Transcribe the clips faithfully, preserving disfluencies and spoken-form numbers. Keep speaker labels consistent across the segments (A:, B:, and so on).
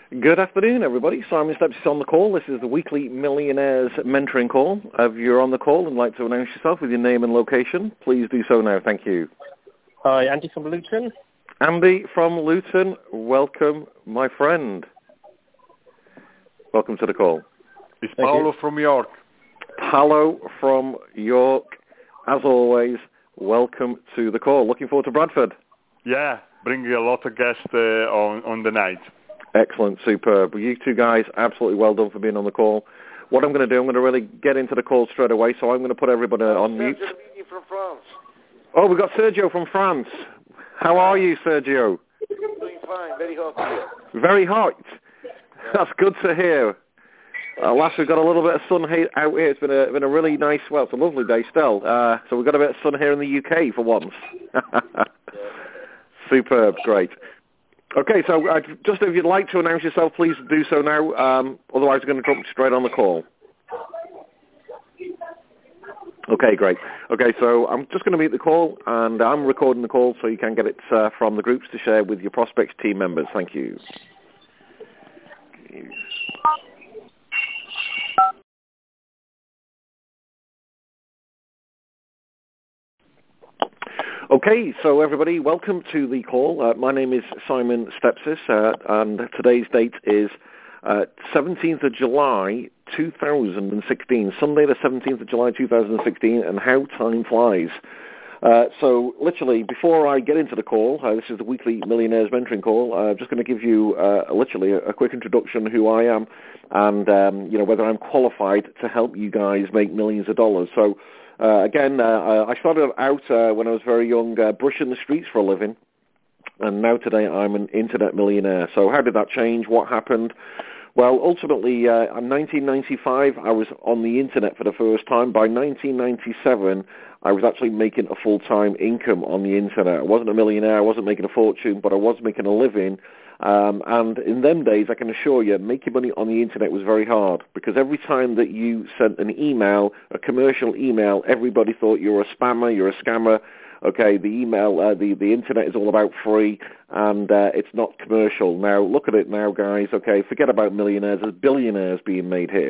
A: Good afternoon, everybody. Simon Steps is on the call. This is the weekly Millionaires Mentoring Call. If you're on the call and like to announce yourself with your name and location, please do so now. Thank you.
B: Hi, Andy from Luton.
A: Andy from Luton, welcome, my friend. Welcome to the call.
C: It's Thank Paolo you. from York.
A: Paolo from York. As always, welcome to the call. Looking forward to Bradford.
C: Yeah, bringing a lot of guests uh, on, on the night.
A: Excellent, superb. Well, you two guys, absolutely well done for being on the call. What I'm going to do, I'm going to really get into the call straight away, so I'm going to put everybody on
D: Sergio
A: mute.
D: from France.
A: Oh, we've got Sergio from France. How are you, Sergio?
D: Doing fine, very hot here.
A: Very hot. That's good to hear. Uh, last we've got a little bit of sun here, out here. It's been a, been a really nice, well, it's a lovely day still. Uh, so we've got a bit of sun here in the U K for once. Superb, great. Okay, so uh, just if you'd like to announce yourself, please do so now. Um, otherwise, we're going to jump straight on the call. Okay, great. Okay, so I'm just going to mute the call, and I'm recording the call so you can get it uh, from the groups to share with your prospects team members. Thank you. Okay, so everybody, welcome to the call. Uh, my name is Simon Stepsis, uh, and today's date is uh, seventeenth of July, two thousand sixteen, Sunday the seventeenth of July, two thousand sixteen, and how time flies. Uh, so literally, before I get into the call, uh, this is the weekly Millionaires Mentoring Call, I'm uh, just going to give you uh, literally a, a quick introduction of who I am and um, you know whether I'm qualified to help you guys make millions of dollars. So Uh, again, uh, I started out uh, when I was very young, uh, brushing the streets for a living, and now today I'm an internet millionaire. So how did that change? What happened? Well, ultimately, uh, in nineteen ninety-five, I was on the internet for the first time. By nineteen ninety-seven, I was actually making a full-time income on the internet. I wasn't a millionaire, I wasn't making a fortune, but I was making a living. Um, and in them days, I can assure you, making money on the internet was very hard, because every time that you sent an email, a commercial email, everybody thought you were a spammer, you're a scammer. Okay, the email, uh, the, the internet is all about free, and uh, it's not commercial. Now, look at it now, guys. Okay, forget about millionaires. There's billionaires being made here.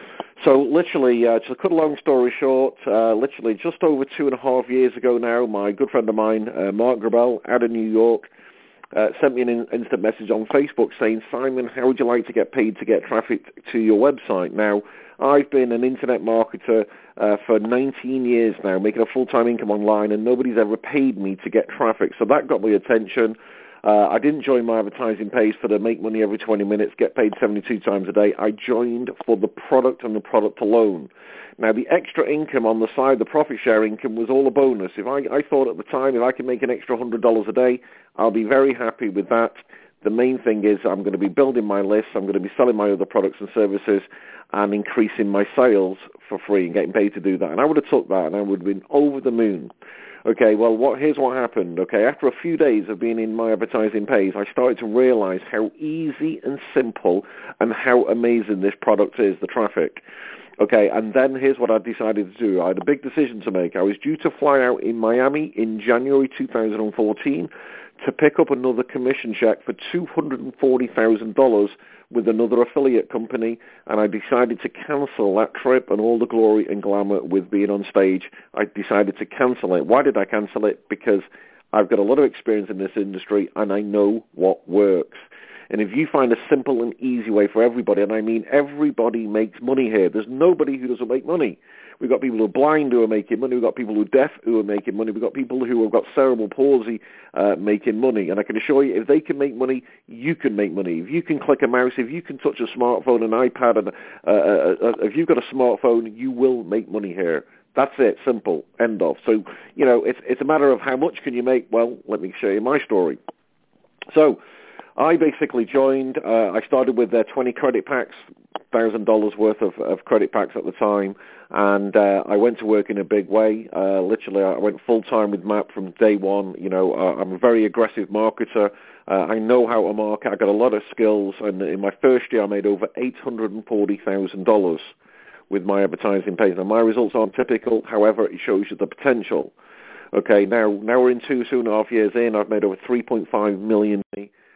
A: So literally, uh, to cut a long story short, uh, literally just over two and a half years ago now, my good friend of mine, uh, Mark Grabell, out of New York, Uh, sent me an in- instant message on Facebook saying, Simon, how would you like to get paid to get traffic to your website? Now, I've been an internet marketer uh, for nineteen years now, making a full-time income online, and nobody's ever paid me to get traffic. So that got my attention. Uh, I didn't join my advertising page for the make money every twenty minutes, get paid seventy-two times a day. I joined for the product and the product alone. Now, the extra income on the side, the profit share income, was all a bonus. If I, I thought at the time, if I can make an extra one hundred dollars a day, I'll be very happy with that. The main thing is I'm going to be building my list, I'm going to be selling my other products and services, and increasing my sales for free and getting paid to do that. And I would have took that, and I would have been over the moon. Okay, well, what, here's what happened. Okay, after a few days of being in my advertising page, I started to realize how easy and simple and how amazing this product is, the traffic. Okay, and then here's what I decided to do. I had a big decision to make. I was due to fly out in Miami in January two thousand fourteen to pick up another commission check for two hundred forty thousand dollars with another affiliate company, and I decided to cancel that trip and all the glory and glamour with being on stage. I decided to cancel it. Why did I cancel it? Because I've got a lot of experience in this industry, and I know what works. And if you find a simple and easy way for everybody, and I mean everybody makes money here. There's nobody who doesn't make money. We've got people who are blind who are making money. We've got people who are deaf who are making money. We've got people who have got cerebral palsy uh, making money. And I can assure you, if they can make money, you can make money. If you can click a mouse, if you can touch a smartphone, an iPad, and uh, uh, uh, if you've got a smartphone, you will make money here. That's it, simple, end of. So, you know, it's, it's a matter of how much can you make. Well, let me show you my story. So I basically joined, uh, I started with uh, twenty credit packs, one thousand dollars worth of, of credit packs at the time, and uh, I went to work in a big way. Uh, literally, I went full-time with Map from day one. You know, uh, I'm a very aggressive marketer. Uh, I know how to market. I got a lot of skills, and in my first year, I made over eight hundred forty thousand dollars with my advertising page. Now, my results aren't typical. However, it shows you the potential. Okay, now, now we're in two, two and a half years in. I've made over three point five million dollars.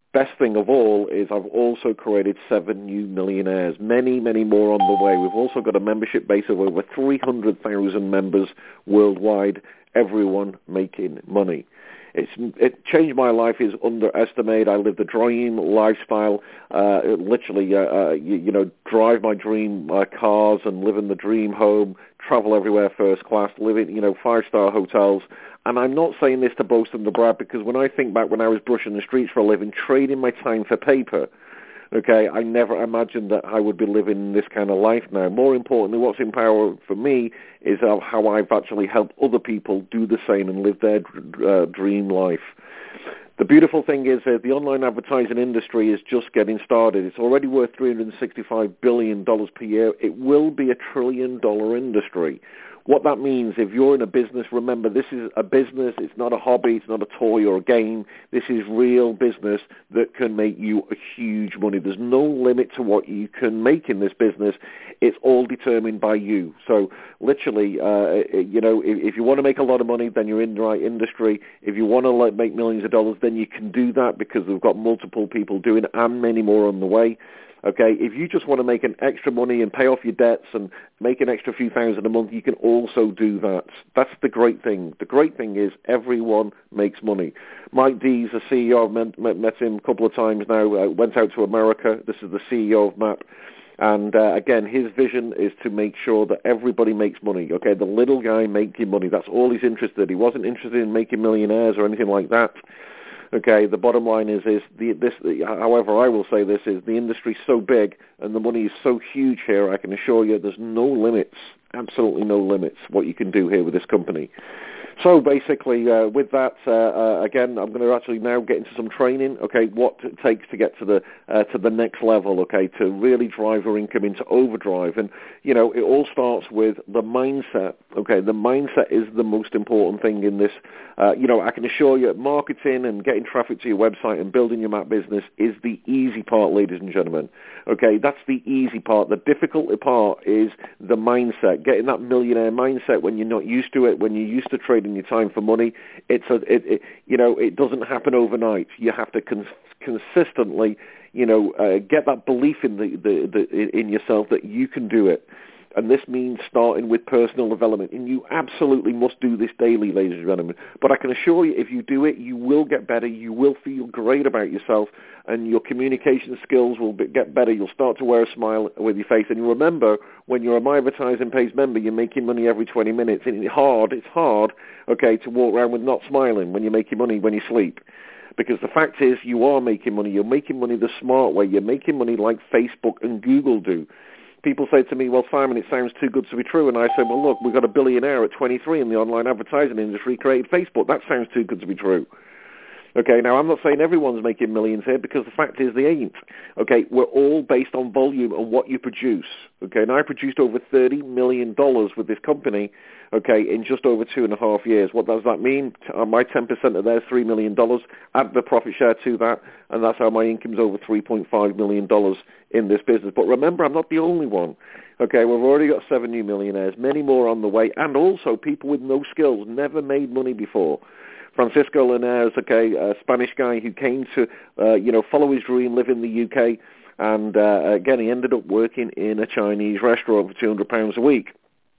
A: best thing of all is I've also created seven new millionaires, many, many more on the way. We've also got a membership base of over three hundred thousand members worldwide, everyone making money. It's, it changed my life is underestimated. I live the dream lifestyle, uh, literally, uh, uh, you, you know, drive my dream uh, cars and live in the dream home, travel everywhere first class, live in, you know, five-star hotels. And I'm not saying this to boast and to brag, because when I think back when I was brushing the streets for a living, trading my time for paper, okay, I never imagined that I would be living this kind of life now. More importantly, what's in power for me is uh, how I've actually helped other people do the same and live their uh, dream life. The beautiful thing is that the online advertising industry is just getting started. It's already worth three hundred sixty-five billion dollars per year. It will be a trillion-dollar industry. What that means, if you're in a business, remember, this is a business. It's not a hobby. It's not a toy or a game. This is real business that can make you a huge money. There's no limit to what you can make in this business. It's all determined by you. So literally, uh, you know, if, if you want to make a lot of money, then you're in the right industry. If you want to like, make millions of dollars, then you can do that, because we've got multiple people doing it and many more on the way. Okay, if you just want to make an extra money and pay off your debts and make an extra few thousand a month, you can also do that. That's the great thing. The great thing is everyone makes money. Mike Dees, the C E O, I've met, met, met him a couple of times now, uh, went out to America. This is the C E O of M A P. And uh, again, his vision is to make sure that everybody makes money. Okay, the little guy making money, that's all he's interested in. He wasn't interested in making millionaires or anything like that. Okay, the bottom line is, is the, this. The, however, I will say this, is the industry's so big and the money is so huge here, I can assure you there's no limits, absolutely no limits, what you can do here with this company. So basically, uh, with that, uh, uh, again, I'm going to actually now get into some training, okay, what it takes to get to the uh, to the next level, okay, to really drive your income into overdrive. And, you know, it all starts with the mindset, okay. The mindset is the most important thing in this. Uh, you know, I can assure you marketing and getting traffic to your website and building your M A P business is the easy part, ladies and gentlemen, okay. That's the easy part. The difficult part is the mindset, getting that millionaire mindset when you're not used to it, when you're used to trading your time for money. It's a, it, it, you know, it doesn't happen overnight. You have to cons- consistently, you know, uh, get that belief in the, the, the in yourself that you can do it. And this means starting with personal development. And you absolutely must do this daily, ladies and gentlemen. But I can assure you, if you do it, you will get better. You will feel great about yourself. And your communication skills will be, get better. You'll start to wear a smile with your face. And you remember, when you're a My Advertising Pays member, you're making money every twenty minutes. And it's hard, it's hard, okay, to walk around with not smiling when you're making money when you sleep. Because the fact is, you are making money. You're making money the smart way. You're making money like Facebook and Google do. People say to me, well, Simon, it sounds too good to be true. And I say, well, look, we've got a billionaire at twenty-three in the online advertising industry created Facebook. That sounds too good to be true. Okay, now I'm not saying everyone's making millions here, because the fact is they ain't. Okay, we're all based on volume and what you produce. Okay, and I produced over thirty million dollars with this company, okay, in just over two and a half years. What does that mean? My ten percent of theirs, three million dollars. Add the profit share to that, and that's how my income's over three point five million dollars in this business. But remember, I'm not the only one. Okay, we've already got seven new millionaires, many more on the way, and also people with no skills, never made money before. Francisco Linares, okay, a Spanish guy who came to, uh, you know, follow his dream, live in the U K, and uh, again, he ended up working in a Chinese restaurant for two hundred pounds a week.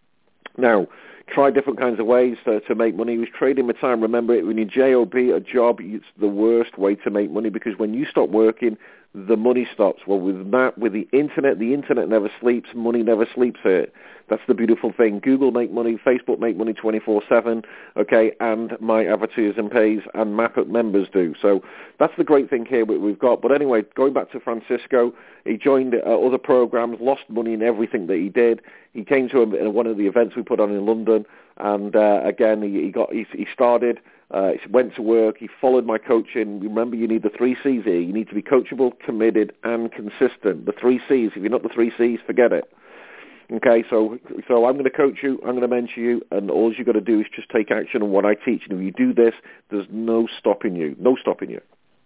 A: Now, try different kinds of ways to, to make money. He was trading with time. Remember, when you're J O B, a job, it's the worst way to make money, because when you stop working, the money stops. Well, with that, with the internet, the internet never sleeps. Money never sleeps here. That's the beautiful thing. Google make money, Facebook make money twenty-four seven, okay, and My Advertising Pays and M A P members do. So that's the great thing here we've got. But anyway, going back to Francisco, he joined uh, other programs, lost money in everything that he did. He came to a, one of the events we put on in London, and uh, again, he, he got he, he started. Uh, he went to work. He followed my coaching. Remember, you need the three C's here. You need to be coachable, committed, and consistent. The three C's. If you're not the three C's, forget it. Okay, so so I'm going to coach you. I'm going to mentor you, and all you've got to do is just take action on what I teach. And if you do this, there's no stopping you. No stopping you.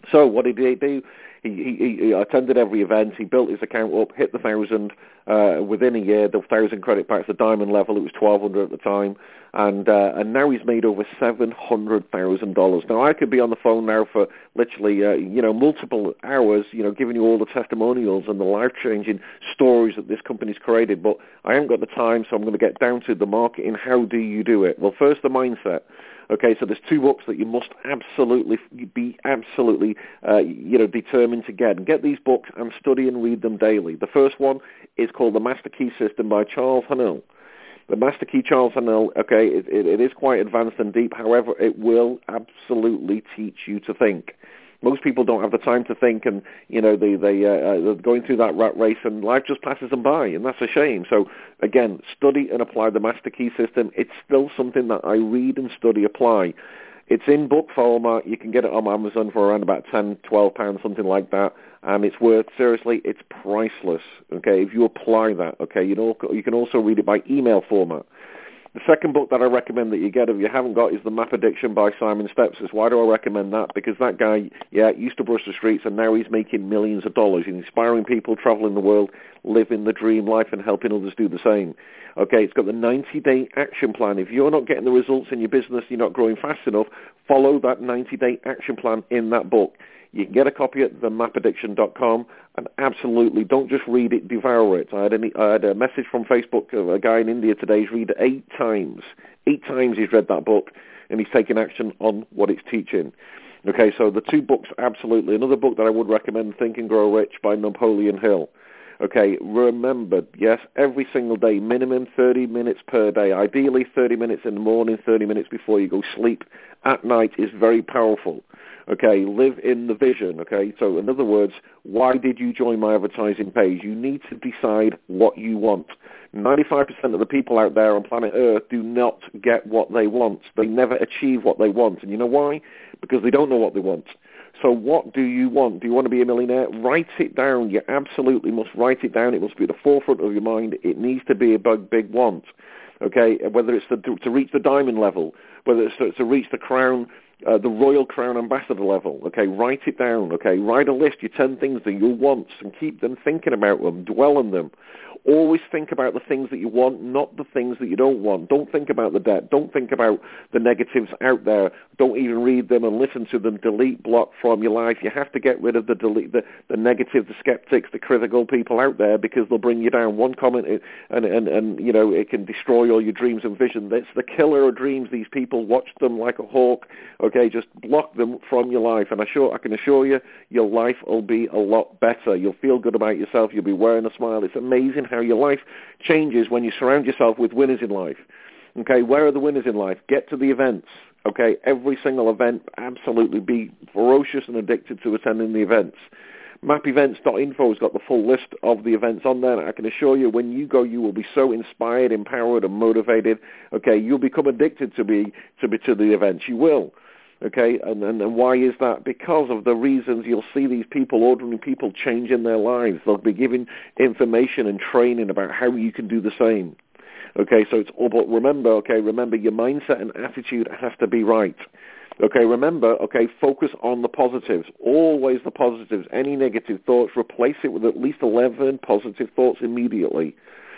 A: So what did he do? He, he, he attended every event. He built his account up, hit the thousand uh, within a year. The thousand credit packs, the diamond level, it was twelve hundred at the time, and uh, and now he's made over seven hundred thousand dollars. Now I could be on the phone now for literally uh, you know multiple hours, you know, giving you all the testimonials and the life changing stories that this company's created, but I haven't got the time, so I'm going to get down to the marketing. How do you do it? Well, first the mindset. Okay, so there's two books that you must absolutely be absolutely, uh, you know, determined to get. And get these books and study and read them daily. The first one is called The Master Key System by Charles Haanel. The Master Key Charles Haanel, okay, it, it, it is quite advanced and deep. However, it will absolutely teach you to think. Most people don't have the time to think, and you know they they uh, they're going through that rat race, and life just passes them by, and that's a shame. So again, study and apply the Master Key System. It's still something that I read and study, apply. It's in book format. You can get it on Amazon for around about ten, twelve pounds, something like that, and it's worth seriously. It's priceless. Okay, if you apply that, okay, you know you can also read it by email format. The second book that I recommend that you get if you haven't got is The Map Addiction by Simon Stepsis. Why do I recommend that? Because that guy, yeah, used to brush the streets and now he's making millions of dollars. He's inspiring people, traveling the world, living the dream life and helping others do the same. Okay, it's got the ninety-day action plan. If you're not getting the results in your business, you're not growing fast enough, follow that ninety-day action plan in that book. You can get a copy at the map addiction dot com, and absolutely don't just read it, devour it. I had, any, I had a message from Facebook of a guy in India today. He's read it eight times. Eight times he's read that book, and he's taken action on what it's teaching. Okay, so the two books, absolutely. Another book that I would recommend, Think and Grow Rich by Napoleon Hill. Okay, remember, yes, every single day, minimum thirty minutes per day. Ideally thirty minutes in the morning, thirty minutes before you go sleep. At night is very powerful. Okay, live in the vision, okay? So in other words, why did you join my advertising page? You need to decide what you want. ninety-five percent of the people out there on planet Earth do not get what they want. They never achieve what they want. And you know why? Because they don't know what they want. So what do you want? Do you want to be a millionaire? Write it down. You absolutely must write it down. It must be at the forefront of your mind. It needs to be a big, big want. Okay, whether it's to, to reach the diamond level, whether it's to, to reach the crown, uh, the Royal Crown Ambassador level. Okay, write it down. Okay, write a list, your ten things that you want, and keep them thinking about them, dwell on them. Always think about the things that you want, not the things that you don't want. Don't think about the debt. Don't think about the negatives out there. Don't even read them and listen to them. Delete, block from your life. You have to get rid of the delete, the, the negative, the skeptics, the critical people out there, because they'll bring you down. One comment and, and, and you know, it can destroy all your dreams and vision. That's the killer of dreams. These people, watch them like a hawk. Okay, just block them from your life. And I, sure, I can assure you, your life will be a lot better. You'll feel good about yourself. You'll be wearing a smile. It's amazing how your life changes when you surround yourself with winners in life. Okay, where are the winners in life? Get to the events. Okay, every single event, absolutely be ferocious and addicted to attending the events. map events dot info has got the full list of the events on there. I can assure you, when you go, you will be so inspired, empowered, and motivated. Okay, you'll become addicted to be to be to the events. You will. Okay, and, and and why is that? Because of the reasons you'll see these people, ordinary people, changing their lives. They'll be giving information and training about how you can do the same. Okay, so it's all, but remember, okay, remember your mindset and attitude has to be right. Okay, remember, okay, focus on the positives. Always the positives. Any negative thoughts, replace it with at least eleven positive thoughts immediately.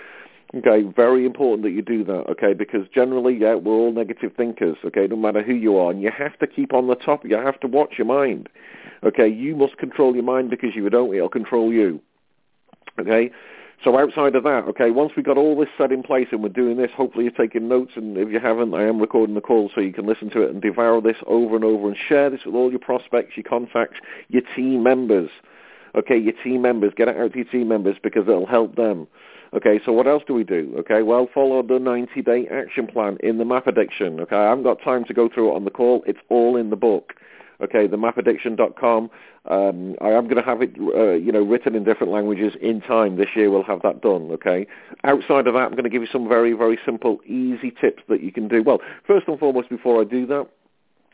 A: Okay, very important that you do that, okay, because generally, yeah, we're all negative thinkers, okay, no matter who you are, and you have to keep on the top, you have to watch your mind, okay, you must control your mind, because if you don't, it'll control you, okay, so outside of that, okay, once we've got all this set in place and we're doing this, hopefully you're taking notes, and if you haven't, I am recording the call so you can listen to it and devour this over and over and share this with all your prospects, your contacts, your team members, okay, your team members, get it out to your team members, because it'll help them. Okay, so what else do we do? Okay, well, follow the ninety-day action plan in the Map Addiction. Okay, I haven't got time to go through it on the call. It's all in the book. Okay, the map addiction dot com. Um, I am going to have it, uh, you know, written in different languages in time. This year we'll have that done, okay? Outside of that, I'm going to give you some very, very simple, easy tips that you can do. Well, first and foremost, before I do that,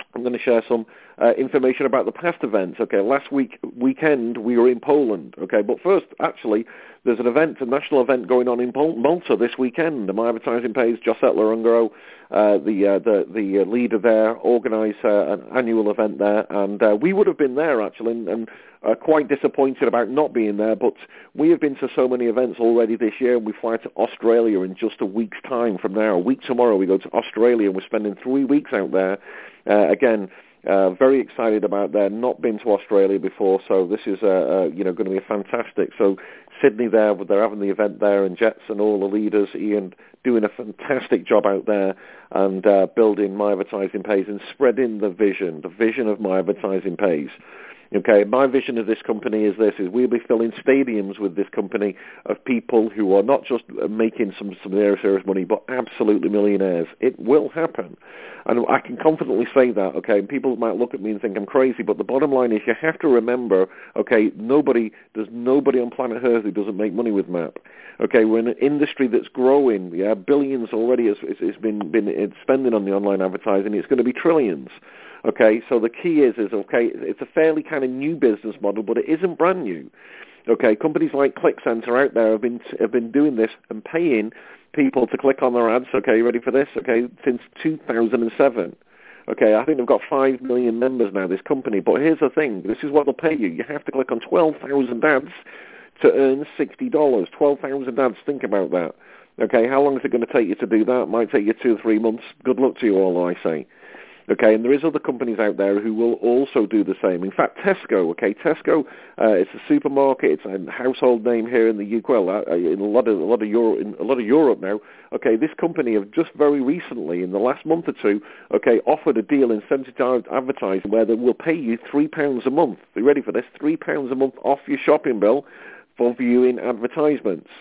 A: I'm going to share some uh, information about the past events. Okay, last week weekend we were in Poland. Okay, but first, actually, there's an event, a national event going on in Pol- Malta this weekend. My advertising page, Josette Larungaro, uh, the uh, the the uh, leader there, organise uh, an annual event there, and uh, we would have been there actually, and, and uh, quite disappointed about not being there. But we have been to so many events already this year, and we fly to Australia in just a week's time from now. A week tomorrow, we go to Australia, and we're spending three weeks out there. Uh, again, uh, very excited about that. Not been to Australia before, so this is uh, uh, you know going to be fantastic. So Sydney there, they're having the event there, and Jets and all the leaders, Ian, doing a fantastic job out there and uh, building My Advertising Pays and spreading the vision, the vision of My Advertising Pays. Okay, my vision of this company is this, is we'll be filling stadiums with this company of people who are not just making some, some very serious money, but absolutely millionaires. It will happen. And I can confidently say that, okay, and people might look at me and think I'm crazy, but the bottom line is you have to remember, okay, nobody, there's nobody on planet Earth who doesn't make money with M A P. Okay, we're in an industry that's growing, yeah, billions already has, has been, been it's spending on the online advertising, it's going to be trillions. Okay, so the key is, is, okay, it's a fairly kind of new business model, but it isn't brand new. Okay, companies like ClickCenter out there have been have been doing this and paying people to click on their ads. Okay, you ready for this? Okay, since two thousand seven. Okay, I think they've got five million members now, this company. But here's the thing, this is what they'll pay you. You have to click on twelve thousand ads to earn sixty dollars. twelve thousand ads, think about that. Okay, how long is it going to take you to do that? It might take you two or three months. Good luck to you all, I say. Okay, and there is other companies out there who will also do the same. In fact, Tesco, okay, Tesco, uh, it's a supermarket, it's a household name here in the U K, well, uh, in a lot of a lot of Europe, in a lot of Europe now. Okay, this company have just very recently, in the last month or two, okay, offered a deal in sensitive advertising where they will pay you three pounds a month. Are you ready for this? Three pounds a month off your shopping bill for viewing advertisements.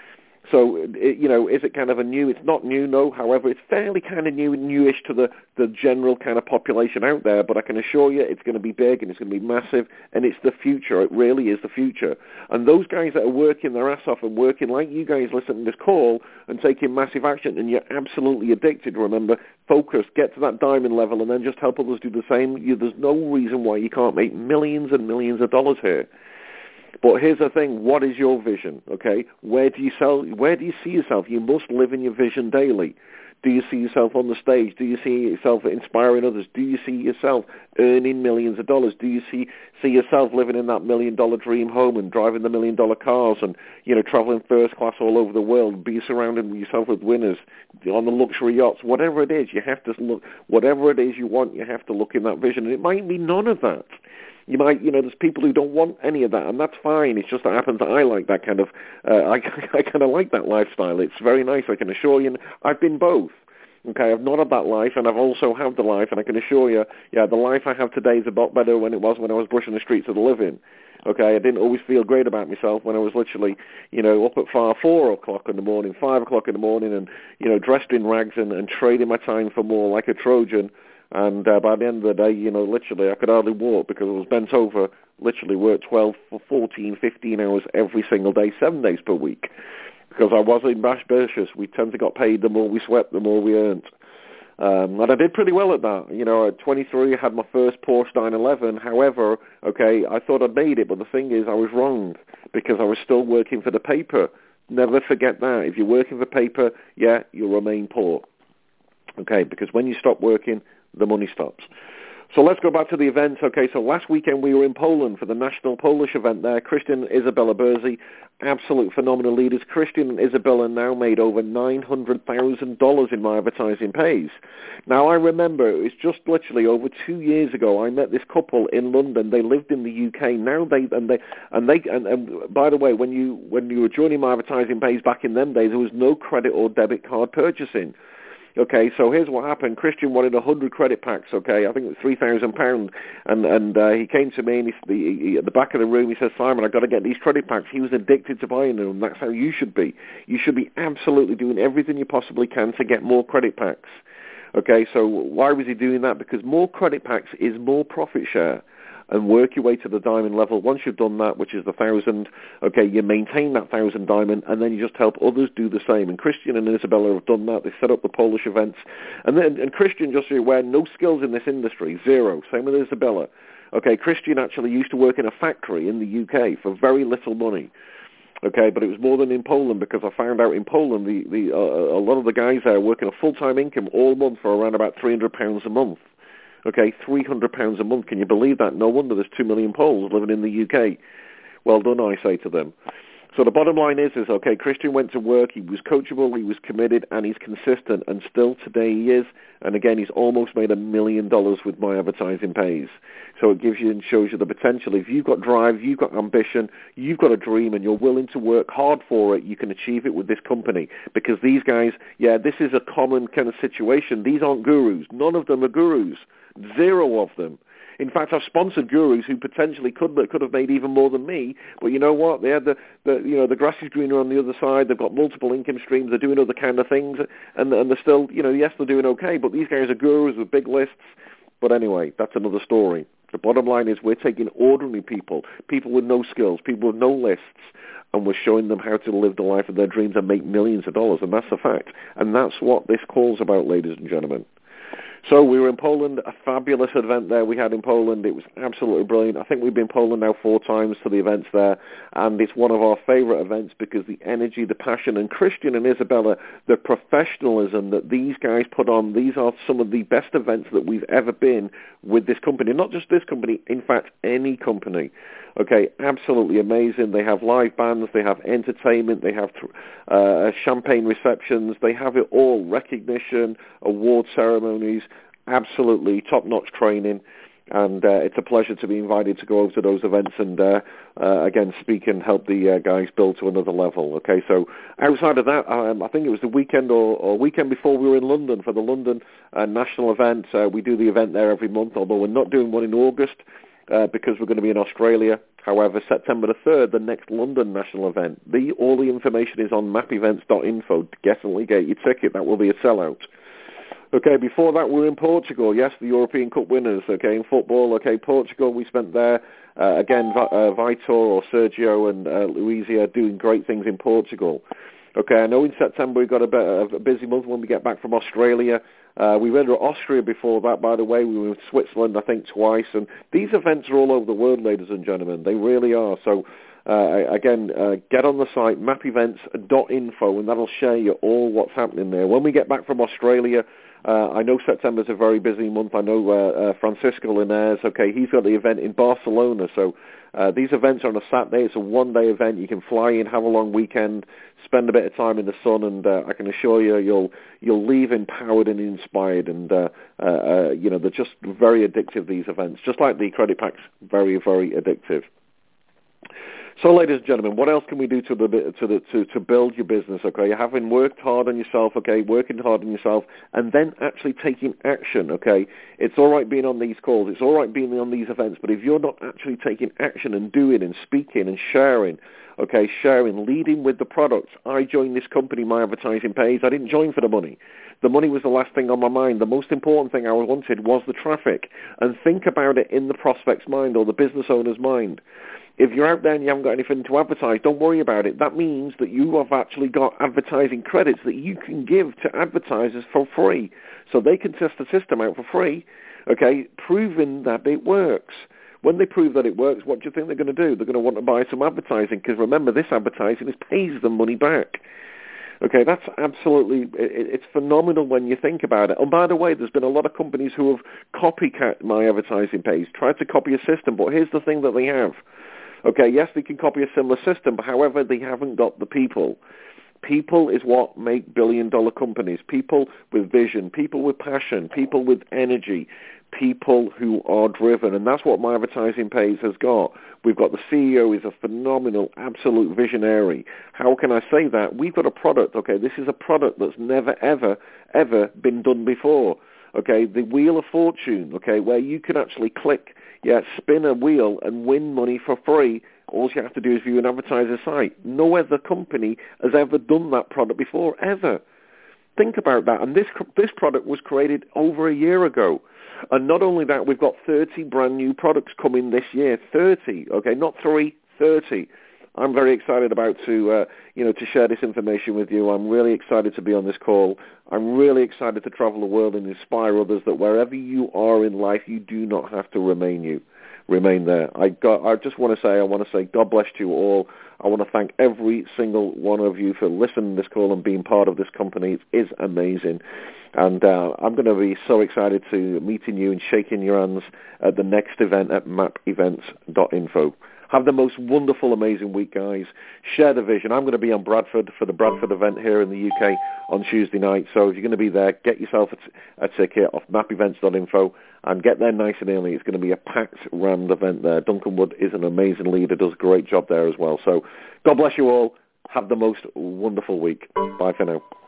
A: So, it, you know, is it kind of a new? It's not new, no. However, it's fairly kind of new, newish to the, the general kind of population out there. But I can assure you it's going to be big and it's going to be massive, and it's the future. It really is the future. And those guys that are working their ass off and working like you guys listening to this call and taking massive action, and you're absolutely addicted, remember, focus, get to that diamond level, and then just help others do the same. You, there's no reason why you can't make millions and millions of dollars here. But here's the thing, what is your vision, okay? Where do you sell, where do you see yourself? You must live in your vision daily. Do you see yourself on the stage? Do you see yourself inspiring others? Do you see yourself earning millions of dollars? Do you see see yourself living in that million-dollar dream home and driving the million-dollar cars and, you know, traveling first class all over the world, be surrounding yourself with winners, on the luxury yachts, whatever it is, you have to look, whatever it is you want, you have to look in that vision. And it might be none of that. You might, you know, there's people who don't want any of that, and that's fine. It's just that happens that I like that kind of, uh, I, I kind of like that lifestyle. It's very nice, I can assure you. I've been both. Okay, I've not had that life, and I've also had the life, and I can assure you, yeah, the life I have today is a lot better than it was when I was brushing the streets of the living. Okay, I didn't always feel great about myself when I was literally, you know, up at far four o'clock in the morning, five o'clock in the morning, and, you know, dressed in rags and, and trading my time for more like a Trojan. And uh, by the end of the day, you know, literally I could hardly walk because I was bent over, literally worked twelve, fourteen, fifteen hours every single day, seven days per week. Because I was in ambitious. We tend to got paid the more we sweat, the more we earned. Um, and I did pretty well at that. You know, at twenty-three, I had my first Porsche nine eleven. However, okay, I thought I'd made it, but the thing is I was wrong because I was still working for the paper. Never forget that. If you're working for paper, yeah, you'll remain poor. Okay, because when you stop working, the money stops. So let's go back to the events. Okay, so last weekend we were in Poland for the national Polish event there. Christian and Isabella Berzi, absolute phenomenal leaders. Christian and Isabella now made over nine hundred thousand dollars in My Advertising Pays. Now I remember, it was just literally over two years ago, I met this couple in London. They lived in the U K. Now they, and they, and they, and, and by the way, when you, when you were joining My Advertising Pays back in them days, there was no credit or debit card purchasing. Okay, so here's what happened. Christian wanted one hundred credit packs, okay, I think it was three thousand pounds, and, and uh, he came to me, and he, he, he, at the back of the room, he said, Simon, I've got to get these credit packs. He was addicted to buying them, and that's how you should be. You should be absolutely doing everything you possibly can to get more credit packs. Okay, so why was he doing that? Because more credit packs is more profit share. and work your way to the diamond level. Once you've done that, which is the thousand, okay, you maintain that thousand diamond, and then you just help others do the same. And Christian and Isabella have done that. They set up the Polish events. And then, and Christian, just so you're aware, no skills in this industry, zero. Same with Isabella. Okay, Christian actually used to work in a factory in the U K for very little money. Okay, but it was more than in Poland, because I found out in Poland the, the uh, a lot of the guys there working a full-time income all month for around about three hundred pounds a month. Okay, three hundred pounds a month. Can you believe that? No wonder there's two million Poles living in the U K. Well done, I say to them. So the bottom line is, is okay, Christian went to work, he was coachable, he was committed, and he's consistent, and still today he is. And again, he's almost made a million dollars with My Advertising Pays. So it gives you and shows you the potential. If you've got drive, you've got ambition, you've got a dream, and you're willing to work hard for it, you can achieve it with this company. Because these guys, yeah, this is a common kind of situation. These aren't gurus. None of them are gurus. Zero of them. In fact, I've sponsored gurus who potentially could could have made even more than me. But you know what? They had the, the you know the grass is greener on the other side. They've got multiple income streams. They're doing other kind of things, and and they're still, you know, yes, they're doing okay. But these guys are gurus with big lists. But anyway, that's another story. The bottom line is we're taking ordinary people, people with no skills, people with no lists, and we're showing them how to live the life of their dreams and make millions of dollars. And that's the fact. And that's what this call's about, ladies and gentlemen. So we were in Poland, a fabulous event there we had in Poland. It was absolutely brilliant. I think we've been in Poland now four times to the events there, and it's one of our favorite events because the energy, the passion, and Christian and Isabella, the professionalism that these guys put on, these are some of the best events that we've ever been with this company. Not just this company, in fact, any company. Okay, absolutely amazing. They have live bands, they have entertainment, they have uh, champagne receptions, they have it all, recognition, award ceremonies, absolutely top-notch training, and uh, it's a pleasure to be invited to go over to those events and, uh, uh, again, speak and help the uh, guys build to another level. Okay, so outside of that, um, I think it was the weekend or, or weekend before we were in London for the London uh, national event. Uh, we do the event there every month, although we're not doing one in August. Uh, because we're going to be in Australia. However, September the third, the next London national event. The, all the information is on map events dot info. Definitely get your ticket. That will be a sellout. Okay, before that, we were in Portugal. Yes, the European Cup winners, okay, in football. Okay, Portugal, we spent there. Uh, again, uh, Vitor or Sergio and uh, Luisa are doing great things in Portugal. Okay, I know in September we've got a, bit, a busy month when we get back from Australia. Uh, we went to Austria before that, by the way. We were in Switzerland, I think, twice. And these events are all over the world, ladies and gentlemen. They really are. So, uh, again, uh, get on the site, map events dot info, and that'll show you all what's happening there. When we get back from Australia, uh, I know September's a very busy month. I know uh, uh, Francisco Linares, okay, he's got the event in Barcelona. So uh, these events are on a Saturday. It's a one-day event. You can fly in, have a long weekend, spend a bit of time in the sun, and uh, I can assure you, you'll you'll leave empowered and inspired. And uh, uh, uh, you know, they're just very addictive. These events, just like the credit packs, very very addictive. So, ladies and gentlemen, what else can we do to the, to the to to build your business? Okay, you're having worked hard on yourself. Okay, working hard on yourself, and then actually taking action. Okay, it's all right being on these calls. It's all right being on these events, but if you're not actually taking action and doing and speaking and sharing. Okay, sharing, leading with the products. I joined this company, My Advertising Pays. I didn't join for the money. The money was the last thing on my mind. The most important thing I wanted was the traffic. And think about it in the prospect's mind or the business owner's mind. If you're out there and you haven't got anything to advertise, don't worry about it. That means that you have actually got advertising credits that you can give to advertisers for free. So they can test the system out for free, okay, proving that it works. When they prove that it works, what do you think they're going to do? They're going to want to buy some advertising because, remember, this advertising is pays them money back. Okay, that's absolutely, it, it's phenomenal when you think about it. And by the way, there's been a lot of companies who have copycat My Advertising Pays, tried to copy a system, but here's the thing that they have. Okay, yes, they can copy a similar system, but however, they haven't got the people. People is what make billion-dollar companies. People with vision, people with passion, people with energy, people who are driven, and that's what My Advertising Pays has got. We've got the C E O is a phenomenal, absolute visionary. How can I say that? We've got a product, okay, this is a product that's never, ever, ever been done before, okay, the Wheel of Fortune, okay, where you can actually click, yeah, spin a wheel and win money for free. All you have to do is view an advertiser site. No other company has ever done that product before, ever. Think about that. And this this product was created over a year ago. And not only that, we've got thirty brand new products coming this year. thirty, okay, not three, thirty. I'm very excited about to, uh, you know, to share this information with you. I'm really excited to be on this call. I'm really excited to travel the world and inspire others that wherever you are in life, you do not have to remain you. Remain there. I got. I just want to say, I want to say, God bless you all. I want to thank every single one of you for listening to this call and being part of this company. It is amazing. And uh, I'm going to be so excited to meeting you and shaking your hands at the next event at map events dot info. Have the most wonderful, amazing week, guys. Share the vision. I'm going to be on Bradford for the Bradford event here in the U K on Tuesday night. So if you're going to be there, get yourself a, t- a ticket off map events dot info and get there nice and early. It's going to be a packed, rammed event there. Duncan Wood is an amazing leader, does a great job there as well. So God bless you all. Have the most wonderful week. Bye for now.